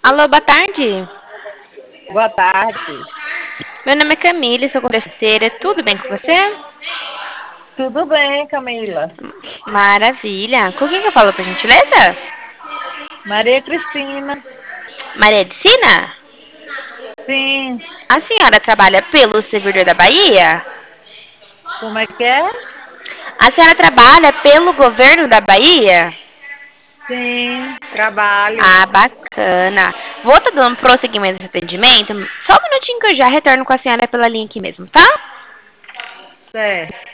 Alô, boa tarde. Boa tarde. Meu nome é Camila, sou converseira. Tudo bem com você? Tudo bem, Camila? Maravilha. Com quem que eu falo, por gentileza? Maria Cristina. Maria de Sina? Sim. A senhora trabalha pelo servidor da Bahia? Como é que é? A senhora trabalha pelo governo da Bahia? Sim, trabalho. Ah, bacana. Vou estar dando prosseguimento nesse atendimento. Só um minutinho que eu já retorno com a senhora pela linha aqui mesmo, tá? Certo.